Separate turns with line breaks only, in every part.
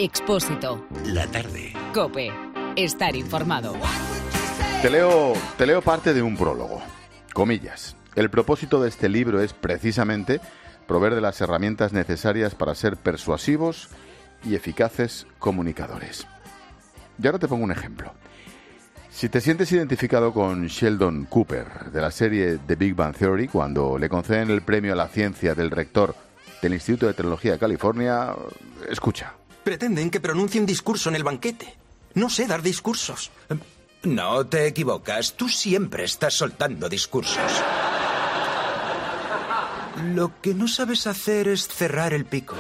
Expósito.
La tarde.
COPE. Estar informado.
Te leo parte de un prólogo. Comillas. El propósito de este libro es precisamente proveer de las herramientas necesarias para ser persuasivos y eficaces comunicadores. Y ahora te pongo un ejemplo. Si te sientes identificado con Sheldon Cooper de la serie The Big Bang Theory, cuando le conceden el premio a la ciencia del rector del Instituto de Tecnología de California, escucha.
Pretenden que pronuncie un discurso en el banquete. No sé dar discursos. No te equivocas, tú siempre estás soltando discursos. Lo que no sabes hacer es cerrar el pico.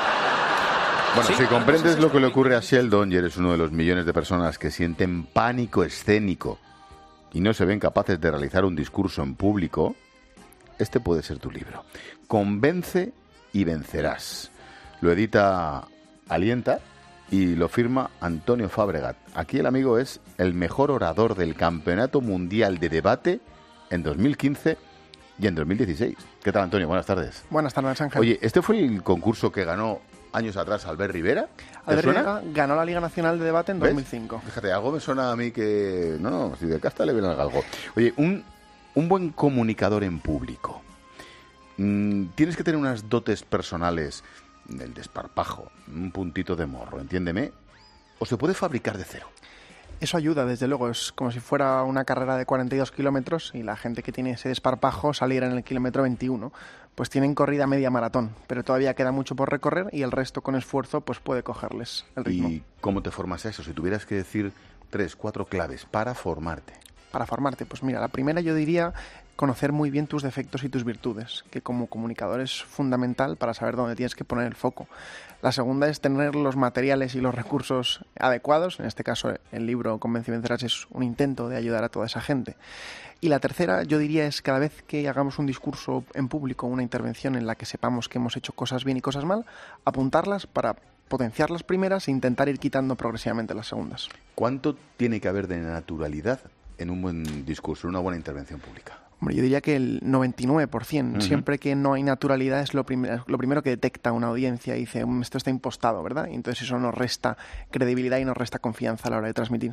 Bueno, si comprendes lo que le ocurre a Sheldon y eres uno de los millones de personas que sienten pánico escénico y no se ven capaces de realizar un discurso en público, este puede ser tu libro. Convence y vencerás. Lo edita Alienta y lo firma Antonio Fabregat. Aquí el amigo es el mejor orador del Campeonato Mundial de Debate en 2015 y en 2016. ¿Qué tal, Antonio? Buenas tardes.
Buenas tardes, Ángel.
Oye, ¿este fue el concurso que ganó años atrás Albert Rivera?
Albert Rivera ganó la Liga Nacional de Debate en 2005.
Fíjate, algo me suena a mí que... No, si de casta le viene al galgo. Oye, un buen comunicador en público. Tienes que tener unas dotes personales, el desparpajo, un puntito de morro, entiéndeme, o se puede fabricar de cero.
Eso ayuda, desde luego. Es como si fuera una carrera de 42 kilómetros y la gente que tiene ese desparpajo saliera en el kilómetro 21. Pues tienen corrida media maratón, pero todavía queda mucho por recorrer y el resto con esfuerzo pues puede cogerles el ritmo.
¿Y cómo te formas a eso? Si tuvieras que decir 3, 4 claves para formarte.
Para formarte, pues mira, la primera yo diría conocer muy bien tus defectos y tus virtudes, que como comunicador es fundamental para saber dónde tienes que poner el foco. La segunda es tener los materiales y los recursos adecuados, en este caso el libro Convence y Vencerás es un intento de ayudar a toda esa gente. Y la tercera, yo diría, es cada vez que hagamos un discurso en público, una intervención en la que sepamos que hemos hecho cosas bien y cosas mal, apuntarlas para potenciar las primeras e intentar ir quitando progresivamente las segundas.
¿Cuánto tiene que haber de naturalidad en un buen discurso, en una buena intervención pública?
Hombre, yo diría que el 99%. Uh-huh. Siempre que no hay naturalidad es lo primero que detecta una audiencia y dice, esto está impostado, ¿verdad? Y entonces eso nos resta credibilidad y nos resta confianza a la hora de transmitir.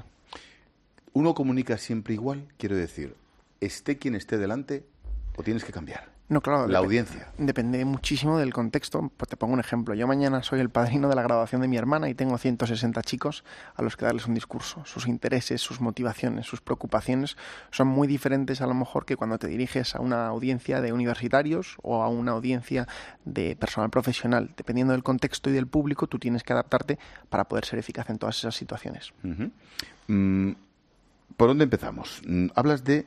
¿Uno comunica siempre igual? Quiero decir, esté quien esté delante o tienes que cambiar.
No, claro.
La audiencia.
Depende muchísimo del contexto. Pues te pongo un ejemplo. Yo mañana soy el padrino de la graduación de mi hermana y tengo 160 chicos a los que darles un discurso. Sus intereses, sus motivaciones, sus preocupaciones son muy diferentes a lo mejor que cuando te diriges a una audiencia de universitarios o a una audiencia de personal profesional. Dependiendo del contexto y del público, tú tienes que adaptarte para poder ser eficaz en todas esas situaciones.
Uh-huh. ¿Por dónde empezamos? Hablas de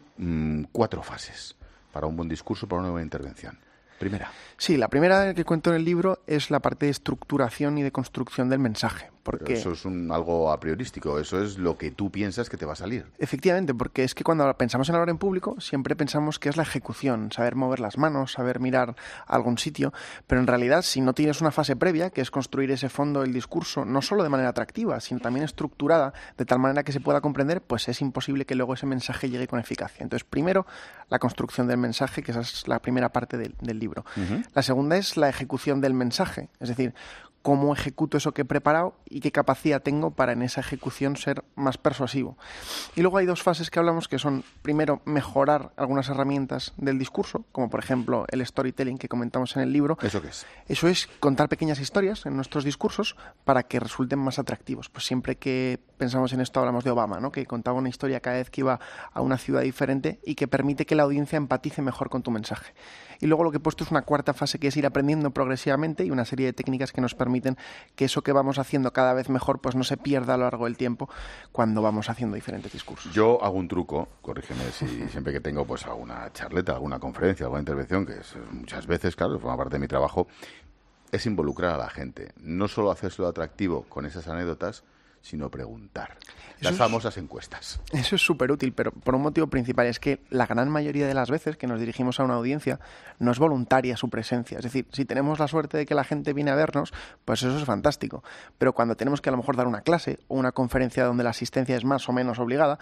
4 fases para un buen discurso, para una buena intervención. Primera.
Sí, la primera que cuento en el libro es la parte de estructuración y de construcción del mensaje. Porque
pero eso es algo a priorístico, eso es lo que tú piensas que te va a salir.
Efectivamente, porque es que cuando pensamos en hablar en público siempre pensamos que es la ejecución, saber mover las manos, saber mirar a algún sitio, pero en realidad si no tienes una fase previa, que es construir ese fondo del discurso, no solo de manera atractiva, sino también estructurada, de tal manera que se pueda comprender, pues es imposible que luego ese mensaje llegue con eficacia. Entonces, primero, la construcción del mensaje, que esa es la primera parte del libro. Uh-huh. La segunda es la ejecución del mensaje, es decir, cómo ejecuto eso que he preparado y qué capacidad tengo para en esa ejecución ser más persuasivo. Y luego hay 2 fases que hablamos que son, primero, mejorar algunas herramientas del discurso, como por ejemplo el storytelling que comentamos en el libro.
¿Eso qué es?
Eso es contar pequeñas historias en nuestros discursos para que resulten más atractivos. Pues siempre que pensamos en esto hablamos de Obama, ¿no? Que contaba una historia cada vez que iba a una ciudad diferente y que permite que la audiencia empatice mejor con tu mensaje. Y luego lo que he puesto es una 4ª fase que es ir aprendiendo progresivamente y una serie de técnicas que nos permiten que eso que vamos haciendo cada vez mejor pues no se pierda a lo largo del tiempo cuando vamos haciendo diferentes discursos.
Yo hago un truco, corrígeme si siempre que tengo pues alguna charleta, alguna conferencia, alguna intervención, que es muchas veces, claro, forma parte de mi trabajo, es involucrar a la gente. No solo hacerlo atractivo con esas anécdotas, sino preguntar. Las famosas encuestas.
Eso es súper útil, pero por un motivo principal, es que la gran mayoría de las veces que nos dirigimos a una audiencia no es voluntaria su presencia. Es decir, si tenemos la suerte de que la gente viene a vernos, pues eso es fantástico. Pero cuando tenemos que a lo mejor dar una clase o una conferencia donde la asistencia es más o menos obligada,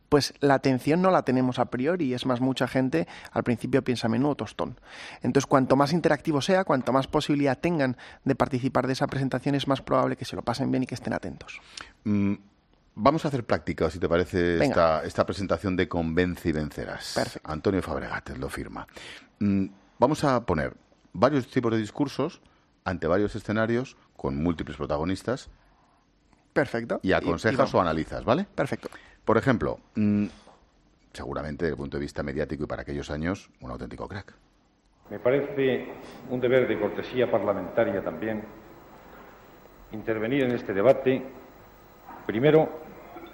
pues la atención no la tenemos a priori. Es más, mucha gente al principio piensa menudo tostón. Entonces, cuanto más interactivo sea, cuanto más posibilidad tengan de participar de esa presentación, es más probable que se lo pasen bien y que estén atentos.
Vamos a hacer práctica, si te parece, esta presentación de Convence y Vencerás.
Perfecto.
Antonio Fabregat lo firma. Vamos a poner varios tipos de discursos ante varios escenarios con múltiples protagonistas.
Perfecto.
Y aconsejas o analizas, ¿vale?
Perfecto.
Por ejemplo, seguramente desde el punto de vista mediático y para aquellos años, un auténtico crack.
Me parece un deber de cortesía parlamentaria también intervenir en este debate, primero,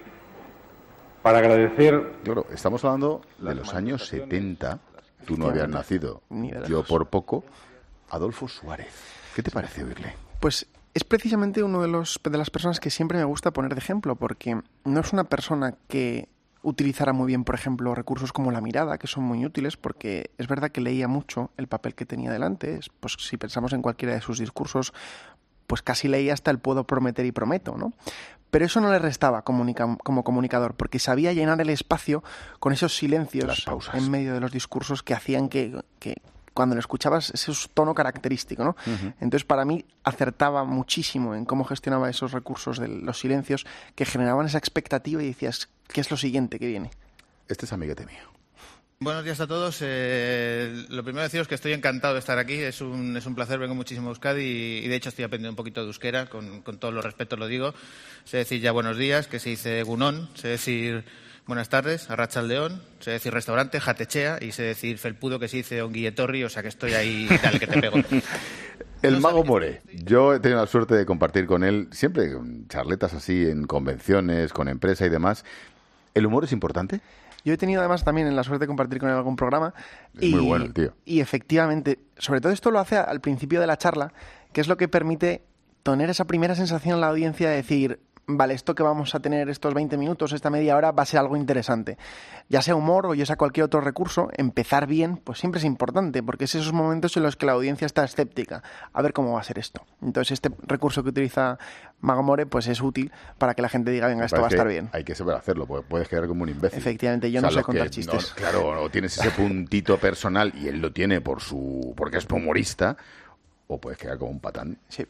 para agradecer...
Claro, estamos hablando de los años 70, tú no habías nacido, yo por poco, Adolfo Suárez. ¿Qué te parece oírle?
Pues es precisamente uno de las personas que siempre me gusta poner de ejemplo, porque no es una persona que utilizara muy bien, por ejemplo, recursos como la mirada, que son muy útiles, porque es verdad que leía mucho el papel que tenía delante. Pues si pensamos en cualquiera de sus discursos, pues casi leía hasta el puedo prometer y prometo, ¿no? Pero eso no le restaba como comunicador, porque sabía llenar el espacio con esos silencios,
las pausas
en medio de los discursos que hacían que cuando lo escuchabas, ese es tono característico, ¿no? Uh-huh. Entonces, para mí, acertaba muchísimo en cómo gestionaba esos recursos de los silencios que generaban esa expectativa y decías, ¿qué es lo siguiente que viene?
Este es amiguete mío.
Buenos días a todos. Lo primero deciros que estoy encantado de estar aquí. Es un placer, vengo muchísimo a Euskadi y de hecho estoy aprendiendo un poquito de euskera, con todos los respetos lo digo. Sé decir ya buenos días, que se dice gunón, sé decir buenas tardes, arratsaldeón, sé decir restaurante, jatechea y sé decir felpudo, que se dice onguilletorri, o sea que estoy ahí, dale que te pego.
El Mago More. Yo he tenido la suerte de compartir con él siempre charletas así en convenciones, con empresa y demás. ¿El humor es importante?
Yo he tenido además también la suerte de compartir con él algún programa.
Es muy bueno el tío.
Y efectivamente, sobre todo esto lo hace al principio de la charla, que es lo que permite tener esa primera sensación en la audiencia de decir, vale, esto que vamos a tener estos 20 minutos, esta media hora, va a ser algo interesante. Ya sea humor o ya sea cualquier otro recurso, empezar bien, pues siempre es importante, porque es esos momentos en los que la audiencia está escéptica. A ver cómo va a ser esto. Entonces, este recurso que utiliza Mago More, pues es útil para que la gente diga, venga, esto va a estar bien.
Hay que saber hacerlo, porque puedes quedar como un imbécil.
Efectivamente, yo no sé contar chistes.
No, claro, o tienes ese puntito personal, y él lo tiene porque es humorista, o puedes quedar como un patán.
Sí.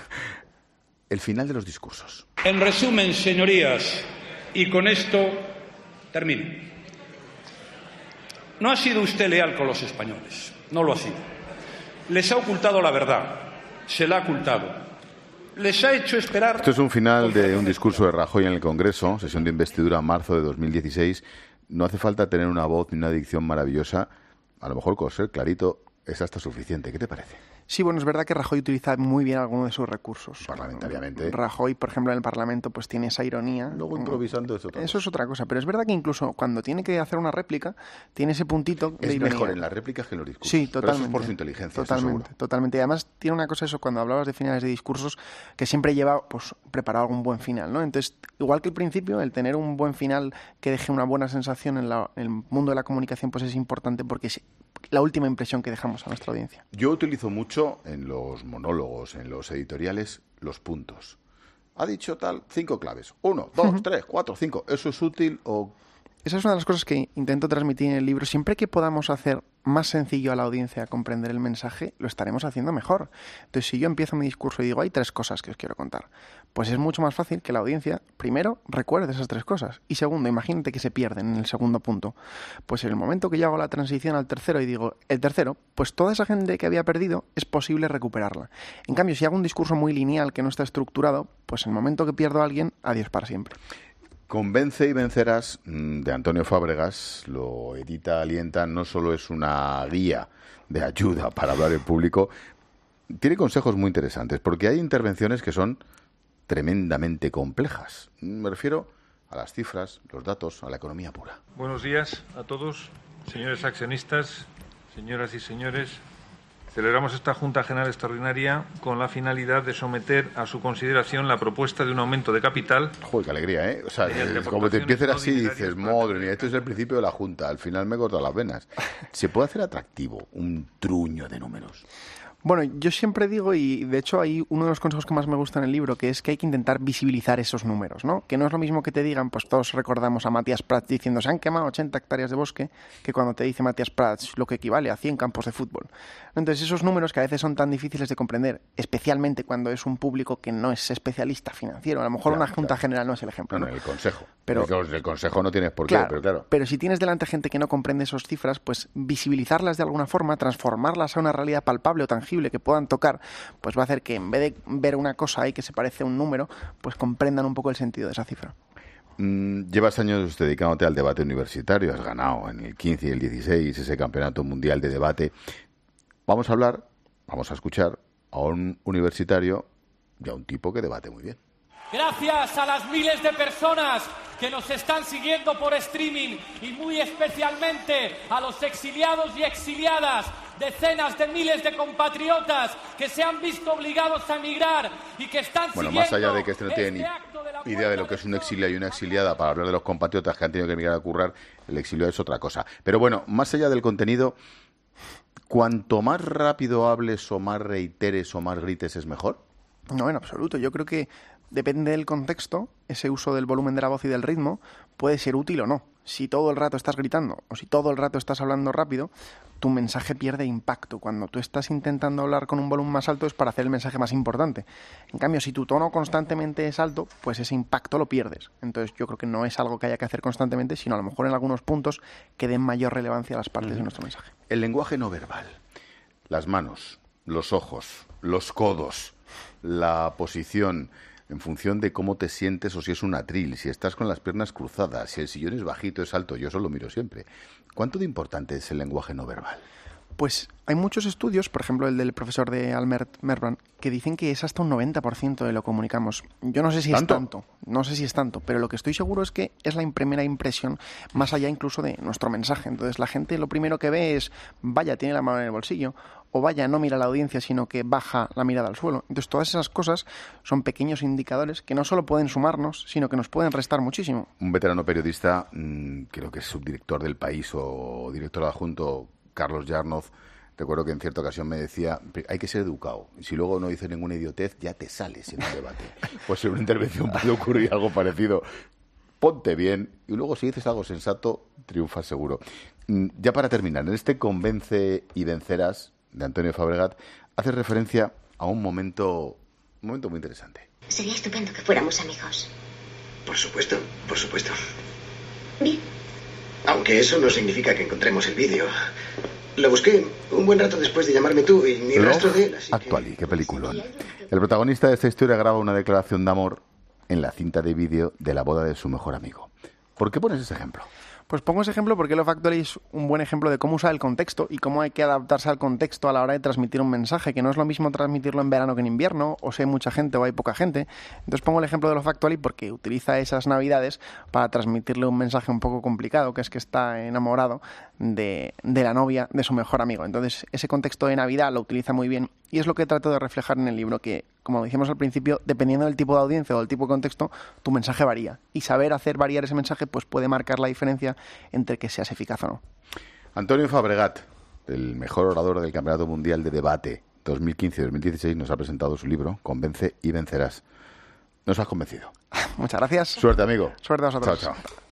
El final de los discursos.
En resumen, señorías, y con esto termino. No ha sido usted leal con los españoles, no lo ha sido. Les ha ocultado la verdad, se la ha ocultado. Les ha hecho esperar...
Esto es un final de un discurso de Rajoy en el Congreso, sesión de investidura marzo de 2016. No hace falta tener una voz ni una dicción maravillosa. A lo mejor con ser clarito es hasta suficiente. ¿Qué te parece?
Sí, bueno, es verdad que Rajoy utiliza muy bien algunos de sus recursos.
Parlamentariamente.
Rajoy, por ejemplo, en el Parlamento, pues tiene esa ironía.
Luego improvisando es otra cosa.
Eso es otra cosa, pero es verdad que incluso cuando tiene que hacer una réplica, tiene ese puntito de ironía.
Es mejor en las réplicas que en los discursos.
Sí, totalmente.
Pero eso es por su inteligencia,
Totalmente. Y además tiene una cosa eso, cuando hablabas de finales de discursos, que siempre lleva pues preparado algún buen final, ¿no? Entonces, igual que el principio, el tener un buen final que deje una buena sensación en el mundo de la comunicación, pues es importante porque es la última impresión que dejamos a nuestra audiencia.
Yo utilizo mucho en los monólogos, en los editoriales, los puntos. Ha dicho tal, 5 claves. 1, 2, 3, 4, 5. ¿Eso es útil o...?
Esa es una de las cosas que intento transmitir en el libro. Siempre que podamos hacer más sencillo a la audiencia comprender el mensaje, lo estaremos haciendo mejor. Entonces, si yo empiezo mi discurso y digo, hay 3 cosas que os quiero contar, pues es mucho más fácil que la audiencia, primero, recuerde esas 3 cosas. Y segundo, imagínate que se pierden en el segundo punto. Pues en el momento que yo hago la transición al tercero y digo, el tercero, pues toda esa gente que había perdido es posible recuperarla. En cambio, si hago un discurso muy lineal que no está estructurado, pues en el momento que pierdo a alguien, adiós para siempre.
Convence y Vencerás, de Antonio Fábregas, lo edita Alienta, no solo es una guía de ayuda para hablar en público, tiene consejos muy interesantes, porque hay intervenciones que son tremendamente complejas. Me refiero a las cifras, los datos, a la economía pura.
Buenos días a todos, señores accionistas, señoras y señores. Celebramos esta Junta General Extraordinaria con la finalidad de someter a su consideración la propuesta de un aumento de capital.
Joder, qué alegría, ¿eh? O sea, como te empieces así, dices, madre mía, esto es el principio de la Junta, al final me corta las venas. ¿Se puede hacer atractivo un truño de números?
Bueno, yo siempre digo, y de hecho hay uno de los consejos que más me gusta en el libro, que es que hay que intentar visibilizar esos números, ¿no? Que no es lo mismo que te digan, pues todos recordamos a Matías Prats diciendo se han quemado 80 hectáreas de bosque, que cuando te dice Matías Prats lo que equivale a 100 campos de fútbol. Entonces esos números que a veces son tan difíciles de comprender, especialmente cuando es un público que no es especialista financiero, a lo mejor una junta general no es el ejemplo.
No, el consejo.
Pero
el consejo no tienes por qué, pero claro.
Pero si tienes delante gente que no comprende esas cifras, pues visibilizarlas de alguna forma, transformarlas a una realidad palpable o tangible que puedan tocar, pues va a hacer que en vez de ver una cosa ahí que se parece a un número, pues comprendan un poco el sentido de esa cifra.
Llevas años dedicándote al debate universitario, has ganado en el 15 y el 16 ese campeonato mundial de debate. Vamos a escuchar a un universitario y a un tipo que debate muy bien.
Gracias a las miles de personas que nos están siguiendo por streaming y muy especialmente a los exiliados y exiliadas, decenas de miles de compatriotas que se han visto obligados a emigrar y que están siguiendo...
Más allá de que este no tiene ni idea de lo que es un exilio y una exiliada, para hablar de los compatriotas que han tenido que emigrar a currar, el exilio es otra cosa. Pero bueno, más allá del contenido, cuanto más rápido hables o más reiteres o más grites es mejor.
No, en absoluto. Yo creo que depende del contexto, ese uso del volumen de la voz y del ritmo puede ser útil o no. Si todo el rato estás gritando o si todo el rato estás hablando rápido, tu mensaje pierde impacto. Cuando tú estás intentando hablar con un volumen más alto es para hacer el mensaje más importante. En cambio, si tu tono constantemente es alto, pues ese impacto lo pierdes. Entonces yo creo que no es algo que haya que hacer constantemente, sino a lo mejor en algunos puntos que den mayor relevancia a las partes de nuestro mensaje.
El lenguaje no verbal, las manos, los ojos, los codos, la posición en función de cómo te sientes o si es un atril, si estás con las piernas cruzadas, si el sillón es bajito, es alto, yo eso lo miro siempre. ¿Cuánto de importante es el lenguaje no verbal?
Pues hay muchos estudios, por ejemplo el del profesor de Albert Merbrand, que dicen que es hasta un 90% de lo que comunicamos. Yo no sé si es tanto, pero lo que estoy seguro es que es la primera impresión, más allá incluso de nuestro mensaje. Entonces la gente lo primero que ve es, vaya, tiene la mano en el bolsillo, o vaya, no mira a la audiencia, sino que baja la mirada al suelo. Entonces todas esas cosas son pequeños indicadores que no solo pueden sumarnos, sino que nos pueden restar muchísimo.
Un veterano periodista, creo que es subdirector del País o director adjunto, Carlos Yarnoz, recuerdo que en cierta ocasión me decía, hay que ser educado, y si luego no dices ninguna idiotez, ya te sales en un debate. Pues en una intervención puede ocurrir algo parecido. Ponte bien, y luego si dices algo sensato, triunfas seguro. Ya para terminar, en este Convence y vencerás, de Antonio Fabregat, hace referencia a un momento muy interesante.
Sería estupendo que fuéramos amigos.
Por supuesto, por supuesto.
Bien.
Aunque eso no significa que encontremos el vídeo. Lo busqué un buen rato después de llamarme tú y ni rastro de él, así
Actually, qué peliculón. El protagonista de esta historia graba una declaración de amor en la cinta de vídeo de la boda de su mejor amigo. ¿Por qué pones ese ejemplo?
Pues pongo ese ejemplo porque Love Actually es un buen ejemplo de cómo usar el contexto y cómo hay que adaptarse al contexto a la hora de transmitir un mensaje, que no es lo mismo transmitirlo en verano que en invierno, o si hay mucha gente o hay poca gente. Entonces pongo el ejemplo de Love Actually porque utiliza esas navidades para transmitirle un mensaje un poco complicado, que es que está enamorado de la novia de su mejor amigo. Entonces ese contexto de Navidad lo utiliza muy bien y es lo que trato de reflejar en el libro, que como decíamos al principio, dependiendo del tipo de audiencia o del tipo de contexto, tu mensaje varía. Y saber hacer variar ese mensaje pues puede marcar la diferencia entre que seas eficaz o no.
Antonio Fabregat, el mejor orador del Campeonato Mundial de Debate 2015-2016, nos ha presentado su libro, Convence y vencerás. Nos has convencido.
Muchas gracias.
Suerte, amigo.
Suerte a vosotros.
Chao, chao.